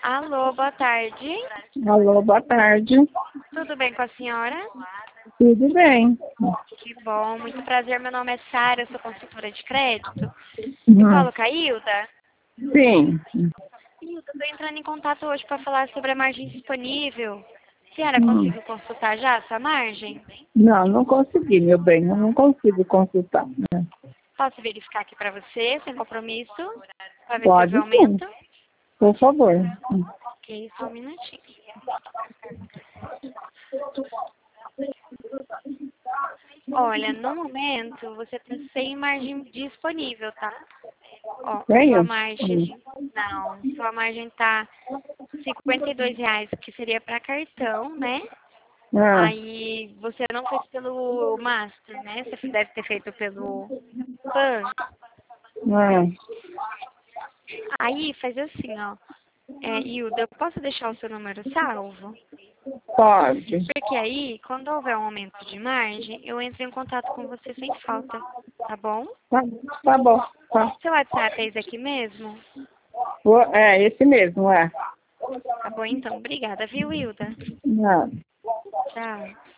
Alô, boa tarde. Alô, boa tarde. Tudo bem com a senhora? Tudo bem? Que bom, muito prazer. Meu nome é Sara, eu sou consultora de crédito. Eu falo com a Hilda. Sim. Hilda, estou entrando em contato hoje para falar sobre a margem disponível. A senhora Hum. conseguiu consultar já a sua margem? Não, não consegui, meu bem. Eu não consigo consultar. Né? Posso verificar aqui para você, sem compromisso? Para ver se houve Pode sim, aumento? por favor. Ok, só um minutinho. Olha, no momento você tem sem margem disponível, tá? Ó, sua Tenho? margem, não, sua margem tá R$ 52, que seria para cartão, né? Ah, Aí você não fez pelo Master, né? Você deve ter feito pelo PAN. ah, Aí faz assim, ó. Hilda, eu posso deixar o seu número salvo? pode. Porque aí, quando houver um aumento de margem, eu entro em contato com você sem falta, tá bom? Tá, tá bom. Tá. Seu WhatsApp é esse aqui mesmo? É, esse mesmo, é. Tá bom, então. Obrigada, viu, Hilda? Não. Tchau.